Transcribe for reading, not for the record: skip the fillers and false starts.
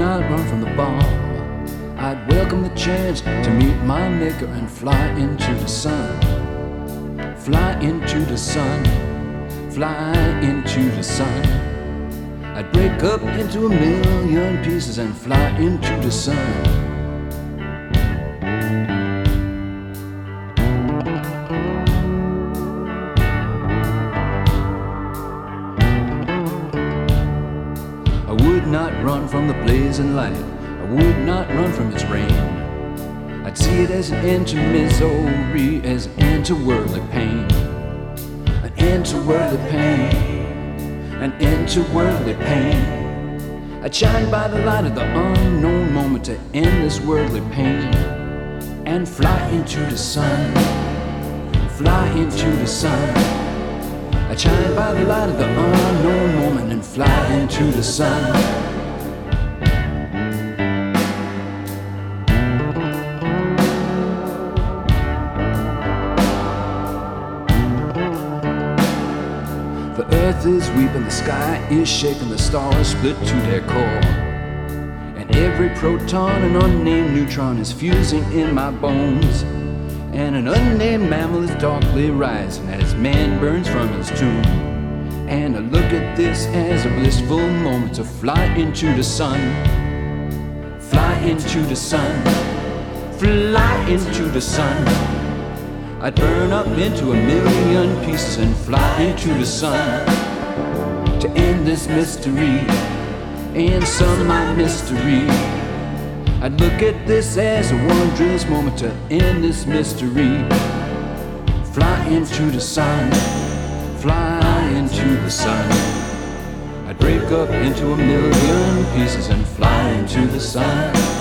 not run from the bar. I'd welcome the chance to meet my maker and fly into the sun. Fly into the sun, fly into the sun. I'd break up into a million pieces and fly into the sun. I would not run from the blazing light. I would not run from its rain. I'd see it as an end to misery, as an end to worldly pain. An end to worldly pain. An end to worldly pain. I'd shine by the light of the unknown moment to end this worldly pain. And fly into the sun. Fly into the sun. I'd shine by the light of the unknown moment and fly into the sun. The earth is weeping, the sky is shaking, the stars split to their core. And every proton and unnamed neutron is fusing in my bones. And an unnamed mammal is darkly rising as man burns from his tomb. And I look at this as a blissful moment to fly into the sun. Fly into the sun. Fly into the sun. I'd burn up into a million pieces and fly into the sun. To end this mystery and some my mystery. I'd look at this as a wondrous moment to end this mystery. Fly into the sun, fly into the sun. I'd break up into a million pieces and fly into the sun.